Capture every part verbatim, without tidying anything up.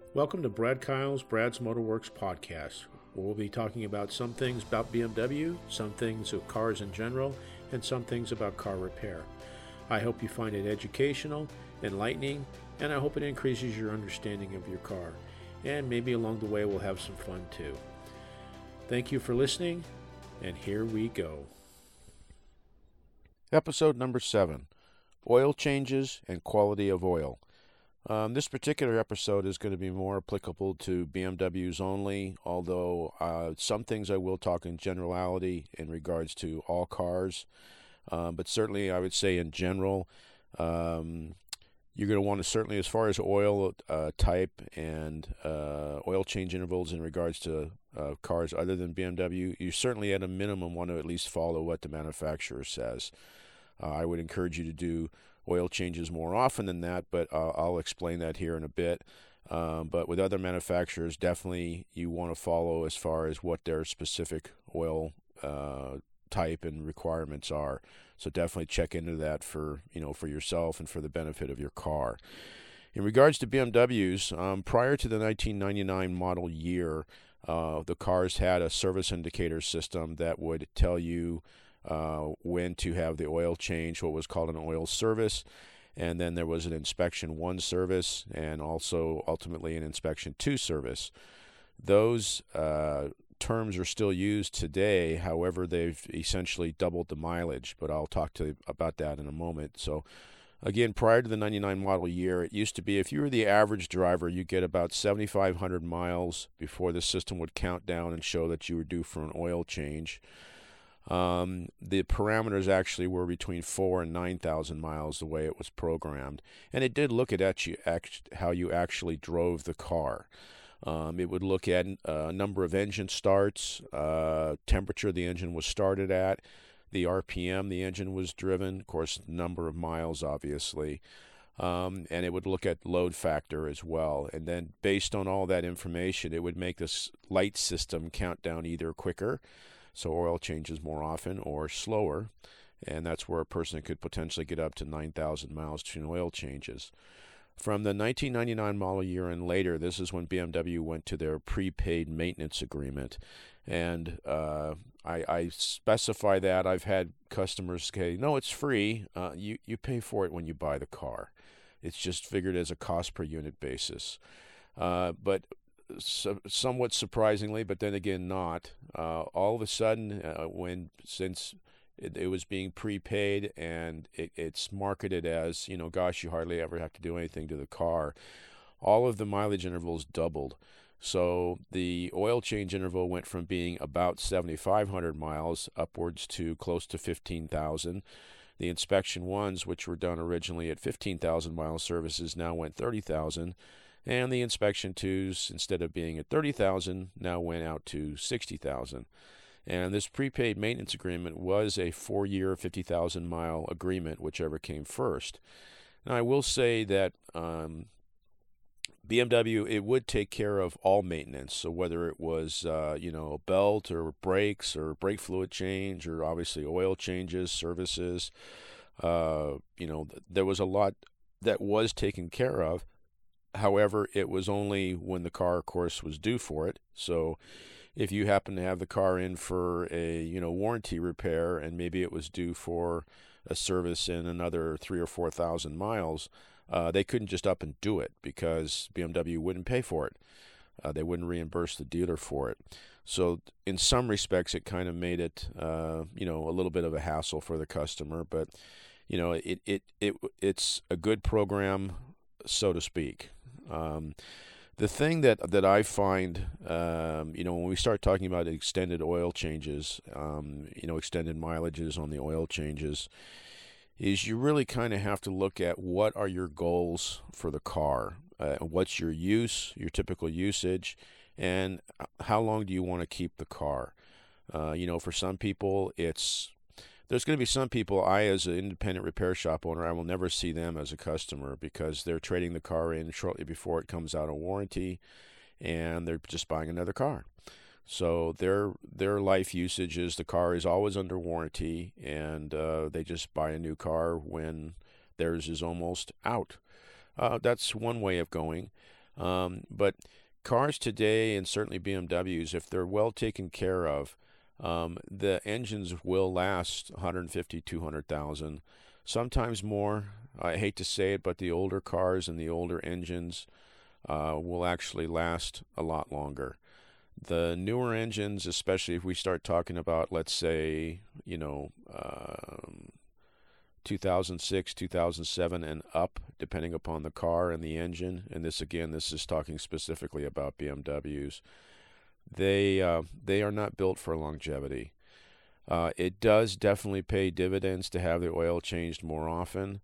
Welcome to Brad Kyle's Brad's Motorworks podcast, where we'll be talking about some things about B M W, some things of cars in general, and some things about car repair. I hope you find it educational, enlightening, and I hope it increases your understanding of your car. And maybe along the way we'll have some fun too. Thank you for listening, and here we go. Episode number seven, Oil Changes and Quality of Oil. Um, this particular episode is going to be more applicable to B M Ws only, although uh, some things I will talk in generality in regards to all cars. Um, but certainly I would say in general, um, you're going to want to certainly, as far as oil uh, type and uh, oil change intervals in regards to uh, cars other than B M W, you certainly at a minimum want to at least follow what the manufacturer says. Uh, I would encourage you to do oil changes more often than that, but uh, I'll explain that here in a bit. Um, but with other manufacturers, definitely you want to follow as far as what their specific oil uh, type and requirements are. So definitely check into that for you know for yourself and for the benefit of your car. In regards to B M Ws, um, prior to the nineteen ninety-nine model year, uh, the cars had a service indicator system that would tell you Uh, when to have the oil change, what was called an oil service, and then there was an inspection one service, and also ultimately an inspection two service. Those uh, terms are still used today. However, they've essentially doubled the mileage, but I'll talk to you about that in a moment. So again, prior to the ninety-nine model year, it used to be if you were the average driver, you get about seventy-five hundred miles before the system would count down and show that you were due for an oil change. Um, the parameters actually were between four and nine thousand miles the way it was programmed, and it did look at, at you, act, how you actually drove the car. Um, it would look at a uh, number of engine starts, uh, temperature the engine was started at, the R P M the engine was driven, of course, number of miles, obviously, um, and it would look at load factor as well. And then based on all that information, it would make this light system count down either quicker, so oil changes more often, or slower, and that's where a person could potentially get up to nine thousand miles between oil changes. From the nineteen ninety-nine model year and later, this is when B M W went to their prepaid maintenance agreement, and uh, I, I specify that. I've had customers say, no, it's free. Uh, you, you pay for it when you buy the car. It's just figured as a cost per unit basis. Uh, but So, somewhat surprisingly, but then again not, uh, all of a sudden uh, when since it, it was being prepaid and it, it's marketed as, you know, gosh, you hardly ever have to do anything to the car, all of the mileage intervals doubled. So the oil change interval went from being about seventy-five hundred miles upwards to close to fifteen thousand. The inspection ones, which were done originally at fifteen thousand mile services, now went thirty thousand. And the inspection twos, instead of being at thirty thousand, now went out to sixty thousand. And this prepaid maintenance agreement was a four-year, fifty thousand mile agreement, whichever came first. Now, I will say that um, B M W, it would take care of all maintenance. So whether it was, uh, you know, a belt or brakes or brake fluid change or obviously oil changes, services, uh, you know, there was a lot that was taken care of. However, it was only when the car, of course, was due for it. So if you happen to have the car in for a, you know, warranty repair and maybe it was due for a service in another three or four thousand miles, uh, they couldn't just up and do it because B M W wouldn't pay for it. Uh, they wouldn't reimburse the dealer for it. So in some respects, it kind of made it, uh, you know, a little bit of a hassle for the customer. But, you know, it it it it's a good program, so to speak. Um, the thing that, that I find, um, you know, when we start talking about extended oil changes, um, you know, extended mileages on the oil changes, is you really kind of have to look at what are your goals for the car, uh, what's your use, your typical usage, and how long do you want to keep the car. Uh, you know, for some people, it's There's going to be some people, I as an independent repair shop owner, I will never see them as a customer because they're trading the car in shortly before it comes out of warranty, and they're just buying another car. So their their life usage is the car is always under warranty, and uh, they just buy a new car when theirs is almost out. Uh, that's one way of going. Um, but cars today, and certainly B M Ws, if they're well taken care of, um, the engines will last one hundred fifty, two hundred thousand, sometimes more. I hate to say it, but the older cars and the older engines uh, will actually last a lot longer. The newer engines, especially if we start talking about, let's say, you know, um, two thousand six, two thousand seven and up, depending upon the car and the engine, and this again, this is talking specifically about B M Ws, they, uh, they are not built for longevity. Uh, it does definitely pay dividends to have the oil changed more often.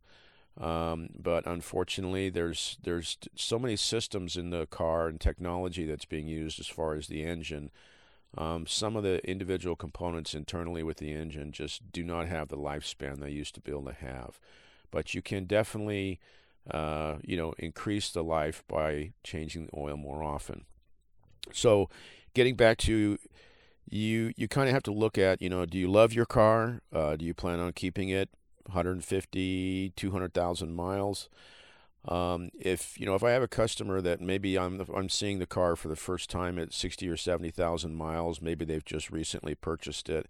Um, but unfortunately, there's there's so many systems in the car and technology that's being used as far as the engine. Um, some of the individual components internally with the engine just do not have the lifespan they used to be able to have. But you can definitely, uh, you know, increase the life by changing the oil more often. So, getting back to you, you kind of have to look at, you know, do you love your car? Uh, do you plan on keeping it one hundred fifty, two hundred thousand miles? Um, if you know, if I have a customer that maybe I'm I'm seeing the car for the first time at sixty or seventy thousand miles, maybe they've just recently purchased it.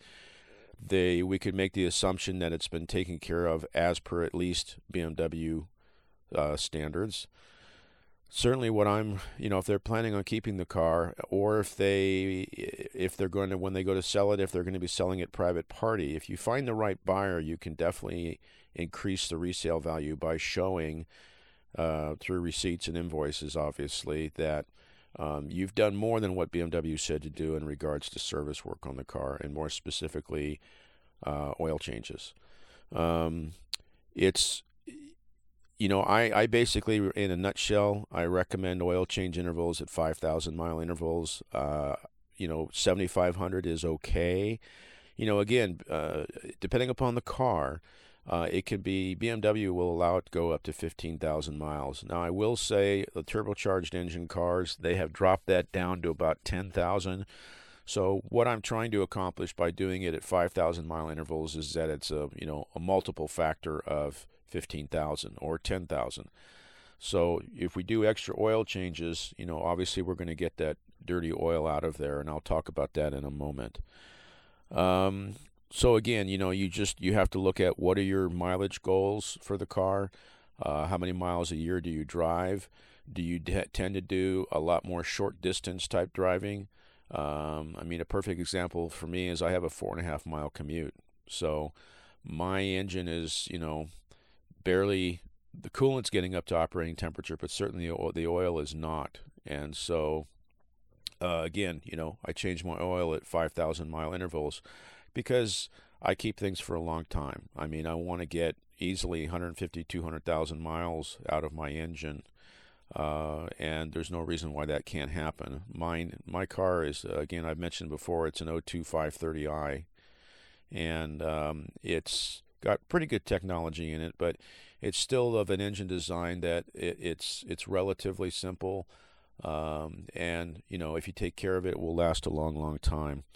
They we could make the assumption that it's been taken care of as per at least B M W uh, standards. Certainly, what I'm, you know, if they're planning on keeping the car, or if they, if they're going to, when they go to sell it, if they're going to be selling it private party, if you find the right buyer, you can definitely increase the resale value by showing uh, through receipts and invoices, obviously, that um, you've done more than what B M W said to do in regards to service work on the car, and more specifically, uh, oil changes. Um, it's You know, I, I basically, in a nutshell, I recommend oil change intervals at five thousand mile intervals. Uh, you know, seventy-five hundred is okay. You know, again, uh, depending upon the car, uh, it can be, B M W will allow it to go up to fifteen thousand miles. Now, I will say the turbocharged engine cars, they have dropped that down to about ten thousand. So what I'm trying to accomplish by doing it at five thousand mile intervals is that it's a, you know, a multiple factor of fifteen thousand or ten thousand. So if we do extra oil changes, you know, obviously we're going to get that dirty oil out of there, and I'll talk about that in a moment. Um, so again, you know, you just, you have to look at what are your mileage goals for the car. Uh, how many miles a year do you drive? Do you d- tend to do a lot more short distance type driving? Um, I mean, a perfect example for me is I have a four and a half mile commute. So my engine is, you know, barely, the coolant's getting up to operating temperature, but certainly the oil, the oil is not. And so, uh, again, you know, I change my oil at five thousand mile intervals because I keep things for a long time. I mean, I want to get easily one hundred fifty, two hundred thousand miles out of my engine. Uh, and there's no reason why that can't happen. Mine, my car is, uh, again, I've mentioned before, it's an oh two five thirty i, and um, it's got pretty good technology in it, but it's still of an engine design that it, it's it's relatively simple, um, and you know, if you take care of it, it will last a long, long time.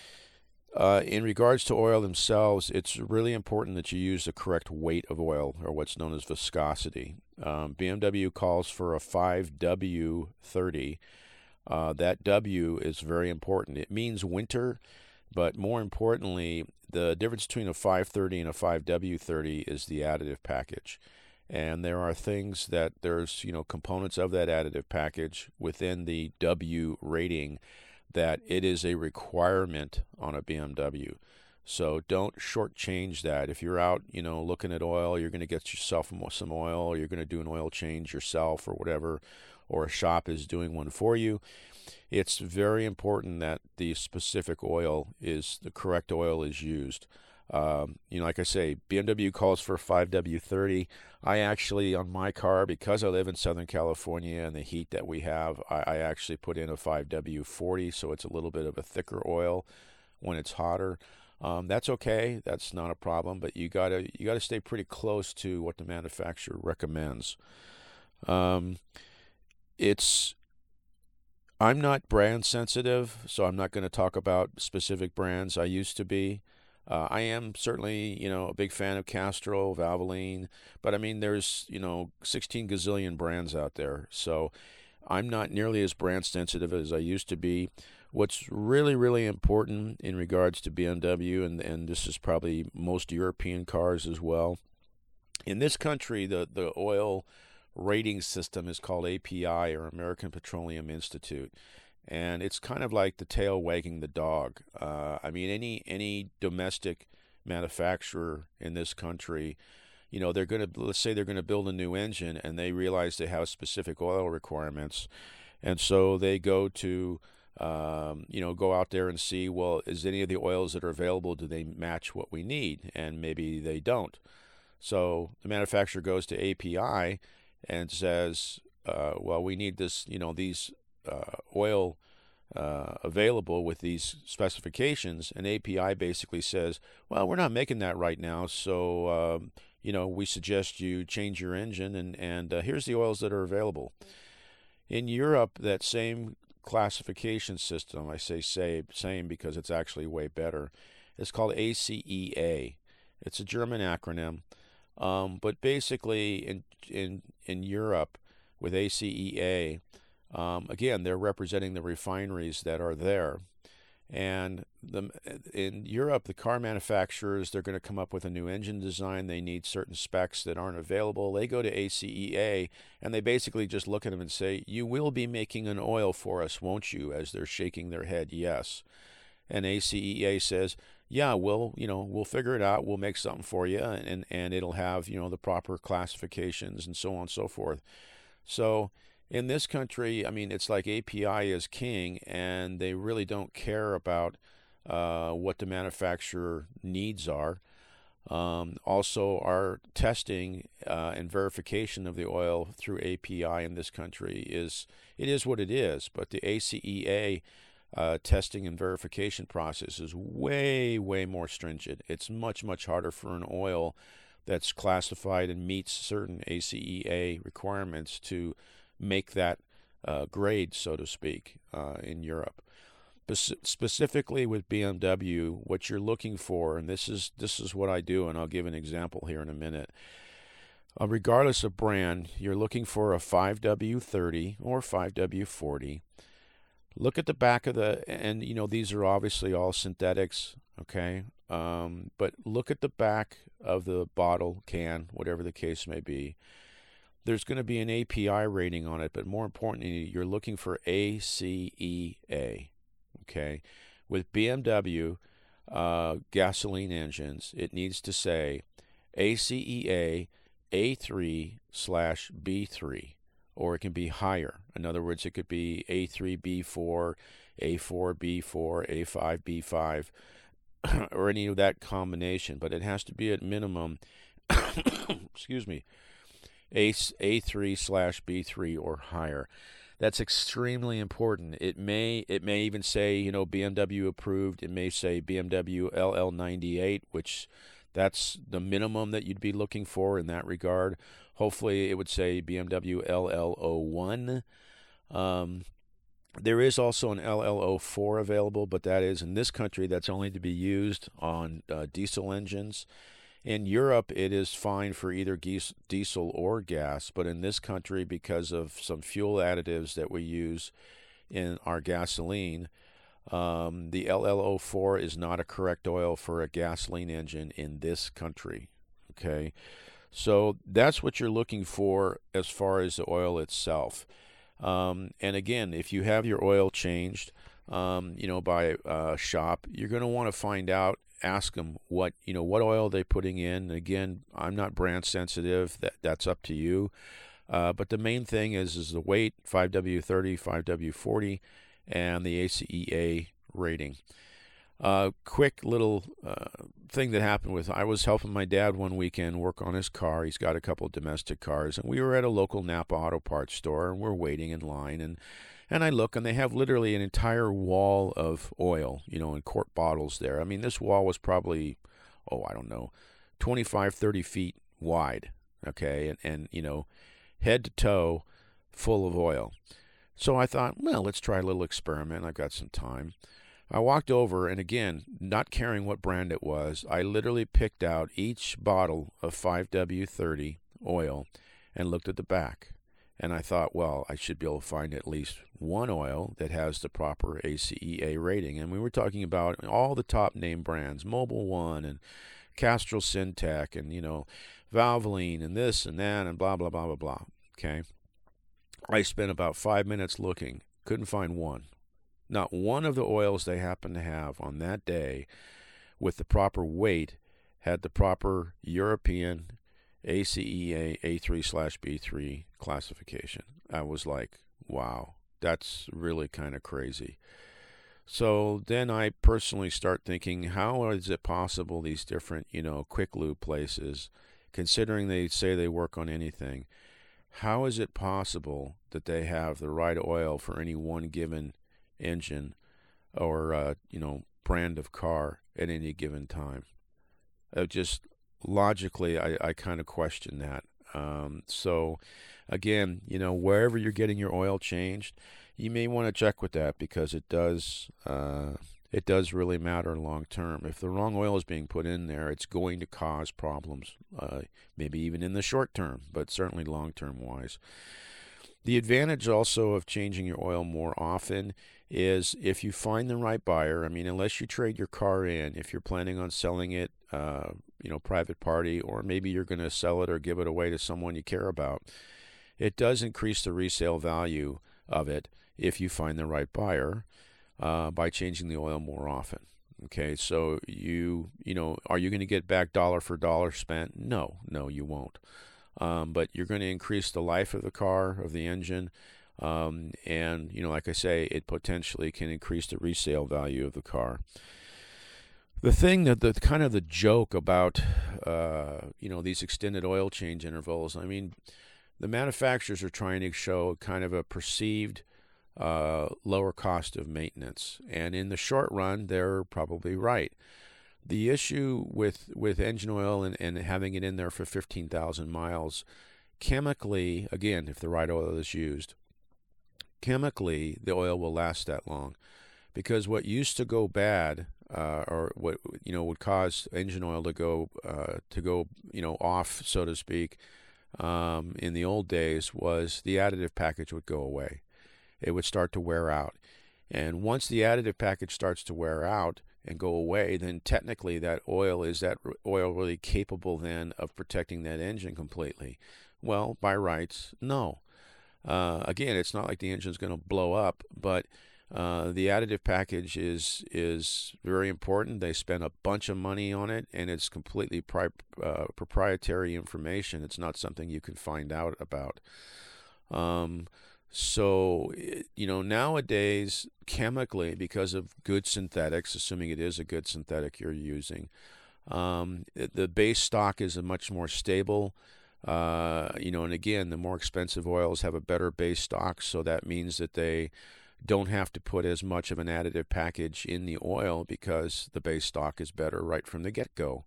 Uh, in regards to oil themselves, it's really important that you use the correct weight of oil, or what's known as viscosity. Um, B M W calls for a five W thirty. Uh, that W is very important. It means winter, but more importantly, the difference between a five thirty and a five W thirty is the additive package. And there are things that there's, you know, components of that additive package within the W rating that it is a requirement on a B M W. So don't shortchange that. If you're out, you know, looking at oil, you're going to get yourself some oil, or you're going to do an oil change yourself or whatever, or a shop is doing one for you. It's very important that the specific oil is, the correct oil is used. Um, you know, like I say, B M W calls for five W thirty. I actually, on my car, because I live in Southern California and the heat that we have, I, I actually put in a five W forty, so it's a little bit of a thicker oil when it's hotter. Um, that's okay. That's not a problem, but you gotta you gotta stay pretty close to what the manufacturer recommends. Um, it's I'm not brand sensitive, so I'm not going to talk about specific brands. I used to be. Uh, I am certainly, you know, a big fan of Castrol, Valvoline, but I mean, there's, you know, sixteen gazillion brands out there. So I'm not nearly as brand sensitive as I used to be. What's really, really important in regards to B M W, and, and this is probably most European cars as well, in this country, the, the oil rating system is called A P I, or American Petroleum Institute. And it's kind of like the tail wagging the dog. Uh, I mean, any any domestic manufacturer in this country, you know, they're going to, let's say they're going to build a new engine and they realize they have specific oil requirements. And so they go to, um, you know, go out there and see, well, is any of the oils that are available, do they match what we need? And maybe they don't. So the manufacturer goes to A P I and says, uh, well, we need this, you know, these uh, oil uh, available with these specifications. And A P I basically says, well, we're not making that right now. So, um, you know, we suggest you change your engine, and, and uh, here's the oils that are available. In Europe, that same classification system, I say, say same because it's actually way better, it's called A C E A. It's a German acronym. Um, but basically, in in in Europe, with A C E A, um, again, they're representing the refineries that are there. And the, in Europe, the car manufacturers, they're going to come up with a new engine design. They need certain specs that aren't available. They go to A C E A, and they basically just look at them and say, you will be making an oil for us, won't you? As they're shaking their head, yes. And A C E A says, yeah, we'll, you know, we'll figure it out. We'll make something for you, and, and it'll have, you know, the proper classifications and so on and so forth. So in this country, I mean, it's like A P I is king, and they really don't care about uh, what the manufacturer needs are. Um, also, our testing uh, and verification of the oil through A P I in this country is, it is what it is, but the A C E A Uh, testing and verification process is way, way more stringent. It's much, much harder for an oil that's classified and meets certain A C E A requirements to make that uh, grade, so to speak, uh, in Europe. Bes- specifically with B M W, what you're looking for, and this is this is what I do, and I'll give an example here in a minute. Uh, regardless of brand, you're looking for a five W thirty or five W forty. Look at the back of the, and you know, these are obviously all synthetics, okay? Um, but look at the back of the bottle, can, whatever the case may be. There's going to be an A P I rating on it, but more importantly, you're looking for A C E A, okay? With B M W uh, gasoline engines, it needs to say A C E A A three slash B three. Or it can be higher. In other words, it could be A three B four, A four B four, A five B five, or any of that combination. But it has to be at minimum, excuse me, A, A3 slash B three or higher. That's extremely important. It may it may even say, you know, B M W approved. It may say B M W L L ninety-eight, which that's the minimum that you'd be looking for in that regard. Hopefully, it would say B M W L L zero one. Um, there is also an L L zero four available, but that is, in this country, that's only to be used on uh, diesel engines. In Europe, it is fine for either geese, diesel or gas, but in this country, because of some fuel additives that we use in our gasoline, um, the L L zero four is not a correct oil for a gasoline engine in this country, okay? So that's what you're looking for as far as the oil itself. Um, and again, if you have your oil changed, um, you know, by a shop, you're going to want to find out, ask them what, you know, what oil they're putting in. Again, I'm not brand sensitive. That that's up to you. Uh, but the main thing is is the weight, five W thirty, five W forty, and the A C E A rating. Uh, quick little uh, thing that happened with, I was helping my dad one weekend work on his car. He's got a couple of domestic cars, and we were at a local Napa Auto Parts store, and we're waiting in line, and and I look, and they have literally an entire wall of oil, you know, in quart bottles there. I mean, this wall was probably, oh, I don't know, twenty-five, thirty feet wide, okay, and, and you know, head to toe full of oil. So I thought, well, let's try a little experiment. I've got some time. I walked over, and again, not caring what brand it was, I literally picked out each bottle of five W thirty oil and looked at the back. And I thought, well, I should be able to find at least one oil that has the proper A C E A rating. And we were talking about all the top name brands, Mobil One and Castrol Syntec and, you know, Valvoline and this and that and blah, blah, blah, blah, blah. Okay. I spent about five minutes looking, couldn't find one. Not one of the oils they happened to have on that day with the proper weight had the proper European A C E A A three slash B three classification. I was like, wow, that's really kind of crazy. So then I personally start thinking, how is it possible these different, you know, quick lube places, considering they say they work on anything, how is it possible that they have the right oil for any one given engine or, uh, you know, brand of car at any given time? Uh, just logically, I, I kind of question that. Um, so, again, you know, wherever you're getting your oil changed, you may want to check with that because it does uh, it does really matter long term. If the wrong oil is being put in there, it's going to cause problems, uh, maybe even in the short term, but certainly long term wise. The advantage also of changing your oil more often is if you find the right buyer. I mean, unless you trade your car in, if you're planning on selling it, uh, you know, private party, or maybe you're going to sell it or give it away to someone you care about, it does increase the resale value of it if you find the right buyer uh, by changing the oil more often. Okay, so you, you know, are you going to get back dollar for dollar spent? No, no, you won't. Um, but you're going to increase the life of the car, of the engine, um, and, you know, like I say, it potentially can increase the resale value of the car. The thing that the kind of the joke about, uh, you know, these extended oil change intervals, I mean, the manufacturers are trying to show kind of a perceived uh, lower cost of maintenance, and in the short run, they're probably right. The issue with, with engine oil and, and having it in there for fifteen thousand miles, chemically, again, if the right oil is used, chemically, the oil will last that long. Because what used to go bad, uh, or what, you know, would cause engine oil to go, uh, to go, you know, off, so to speak, um, in the old days, was the additive package would go away. It would start to wear out. And once the additive package starts to wear out and go away, then technically that oil, is that oil really capable then of protecting that engine completely? Well, by rights, no. Uh, again, it's not like the engine's going to blow up, but uh, the additive package is is very important. They spend a bunch of money on it, and it's completely pri- uh, proprietary information. It's not something you can find out about. Um, So, you know, nowadays, chemically, because of good synthetics, assuming it is a good synthetic you're using, um, the base stock is a much more stable, uh, you know, and again, the more expensive oils have a better base stock, so that means that they don't have to put as much of an additive package in the oil because the base stock is better right from the get-go.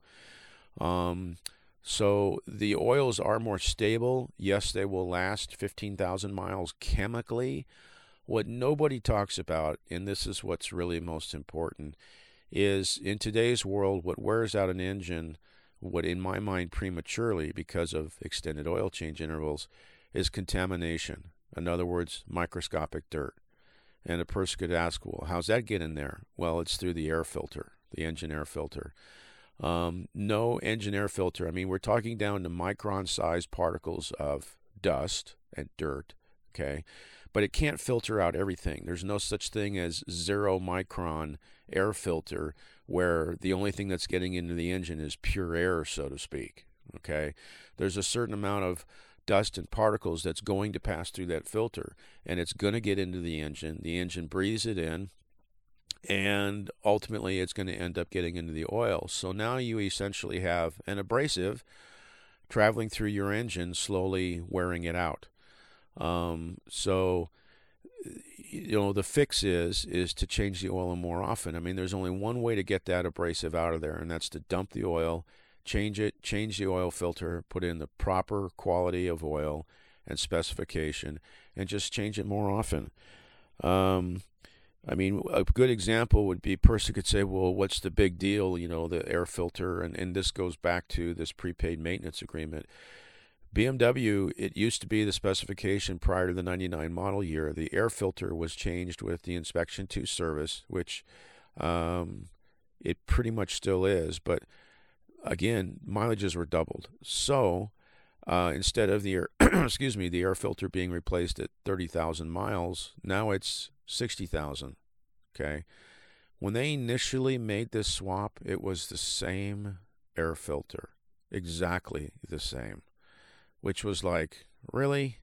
Um, So the oils are more stable. Yes, they will last fifteen thousand miles chemically. What nobody talks about, and this is what's really most important, is in today's world, what wears out an engine, what in my mind prematurely because of extended oil change intervals, is contamination. In other words, microscopic dirt. And a person could ask, well, how's that get in there? Well, it's through the air filter, the engine air filter. Um, no engine air filter. I mean, we're talking down to micron-sized particles of dust and dirt, okay? But it can't filter out everything. There's no such thing as zero-micron air filter where the only thing that's getting into the engine is pure air, so to speak, okay? There's a certain amount of dust and particles that's going to pass through that filter, and it's going to get into the engine. The engine breathes it in, and ultimately it's going to end up getting into the oil. So now you essentially have an abrasive traveling through your engine, slowly wearing it out. Um, so, you know, the fix is is to change the oil more often. I mean, there's only one way to get that abrasive out of there, and that's to dump the oil, change it, change the oil filter, put in the proper quality of oil and specification, and just change it more often. Um, I mean, a good example would be a person could say, well, what's the big deal, you know, the air filter, and, and this goes back to this prepaid maintenance agreement. B M W, it used to be the specification prior to the ninety-nine model year. The air filter was changed with the Inspection two service, which um, it pretty much still is. But again, mileages were doubled. So uh, instead of the air, excuse me, the air filter being replaced at thirty thousand miles, now it's sixty thousand. Okay. When they initially made this swap, it was the same air filter, exactly the same, which was like, really?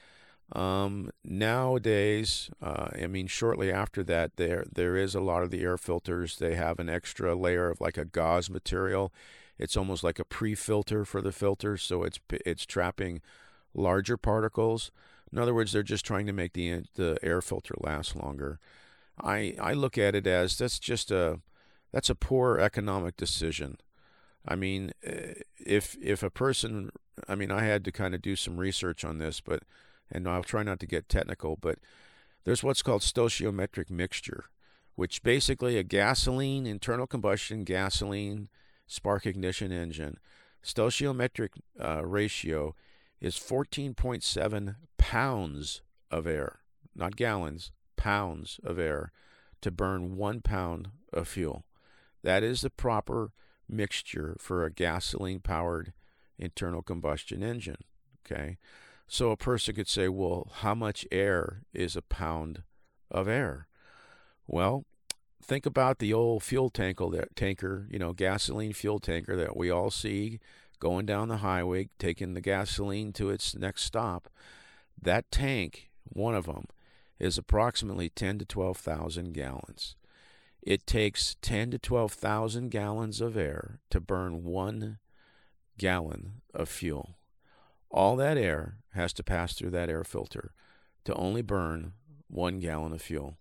Um, nowadays, uh, I mean, shortly after that, there there is a lot of the air filters. They have an extra layer of like a gauze material. It's almost like a pre-filter for the filter, so it's it's trapping larger particles. In other words, they're just trying to make the the air filter last longer. I I look at it as that's just a that's a poor economic decision. I mean, if if a person, I mean, I had to kind of do some research on this, but and I'll try not to get technical, but there's what's called stoichiometric mixture, which basically a gasoline, internal combustion gasoline spark ignition engine, stoichiometric uh, ratio is fourteen point seven pounds of air, not gallons, pounds of air to burn one pound of fuel. That is the proper mixture for a gasoline-powered internal combustion engine. Okay, so a person could say, well, how much air is a pound of air? Well, think about the old fuel tanker, that tanker, you know, gasoline fuel tanker that we all see going down the highway, taking the gasoline to its next stop. That tank, one of them, is approximately ten to twelve thousand gallons. It takes ten to twelve thousand gallons of air to burn one gallon of fuel. All that air has to pass through that air filter to only burn one gallon of fuel.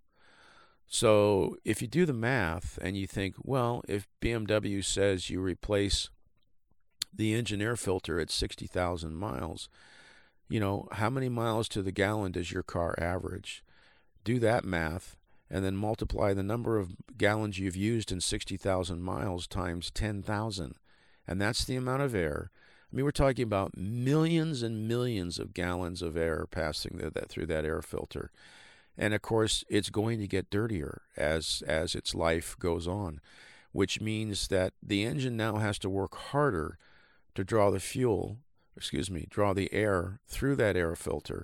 So if you do the math and you think, well, if B M W says you replace the engine air filter at sixty thousand miles, you know, how many miles to the gallon does your car average? Do that math and then multiply the number of gallons you've used in sixty thousand miles times ten thousand. And that's the amount of air. I mean, we're talking about millions and millions of gallons of air passing through that, through that air filter. And of course, it's going to get dirtier as as its life goes on, which means that the engine now has to work harder to draw the fuel, excuse me, draw the air through that air filter.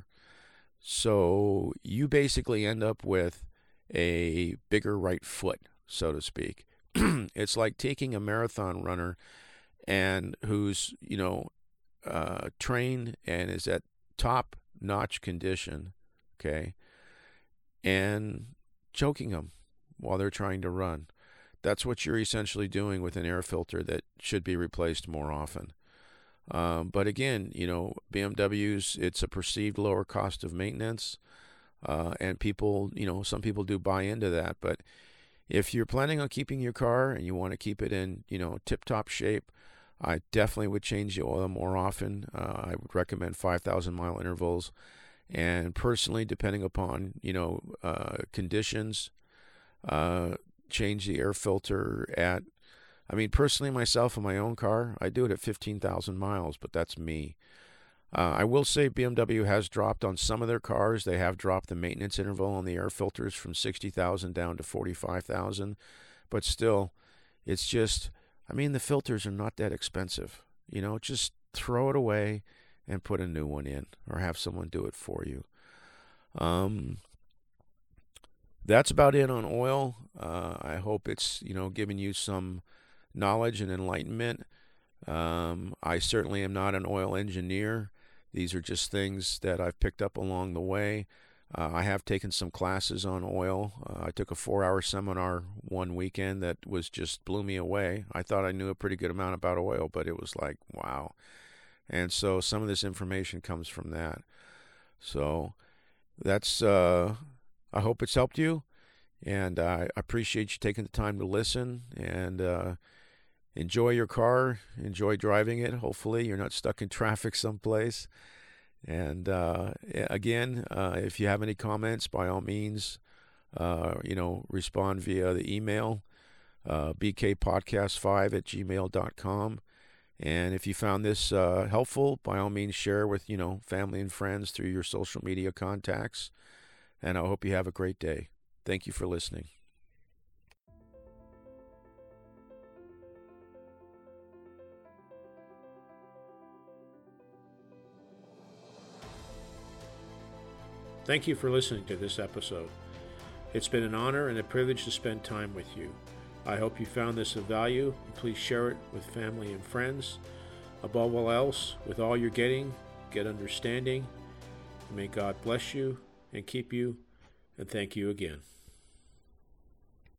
So you basically end up with a bigger right foot, so to speak. It's like taking a marathon runner and who's, you know, uh, trained and is at top-notch condition, okay, and choking them while they're trying to run. That's what you're essentially doing with an air filter that should be replaced more often. Um, but again, you know, B M Ws, it's a perceived lower cost of maintenance, uh, and people, you know, some people do buy into that. But if you're planning on keeping your car and you want to keep it in, you know, tip-top shape, I definitely would change the oil more often. Uh, I would recommend five thousand mile intervals. And personally, depending upon, you know, uh, conditions, uh, change the air filter at, I mean, personally, myself in my own car, I do it at fifteen thousand miles, but that's me. Uh, I will say B M W has dropped on some of their cars. They have dropped the maintenance interval on the air filters from sixty thousand down to forty-five thousand. But still, it's just, I mean, the filters are not that expensive. You know, just throw it away and put a new one in, or have someone do it for you. Um, that's about it on oil. Uh, I hope it's, you know, giving you some knowledge and enlightenment. Um, I certainly am not an oil engineer. These are just things that I've picked up along the way. Uh, I have taken some classes on oil. Uh, I took a four-hour seminar one weekend that was just blew me away. I thought I knew a pretty good amount about oil, but it was like, wow. And so some of this information comes from that. So that's, uh, I hope it's helped you. And I appreciate you taking the time to listen. And uh, enjoy your car. Enjoy driving it. Hopefully you're not stuck in traffic someplace. And uh, again, uh, if you have any comments, by all means, uh, you know, respond via the email, uh, b k podcast five at gmail dot com. And if you found this uh, helpful, by all means, share with, you know, family and friends through your social media contacts. And I hope you have a great day. Thank you for listening. Thank you for listening to this episode. It's been an honor and a privilege to spend time with you. I hope you found this of value. Please share it with family and friends. Above all else, with all you're getting, get understanding. May God bless you and keep you, and thank you again.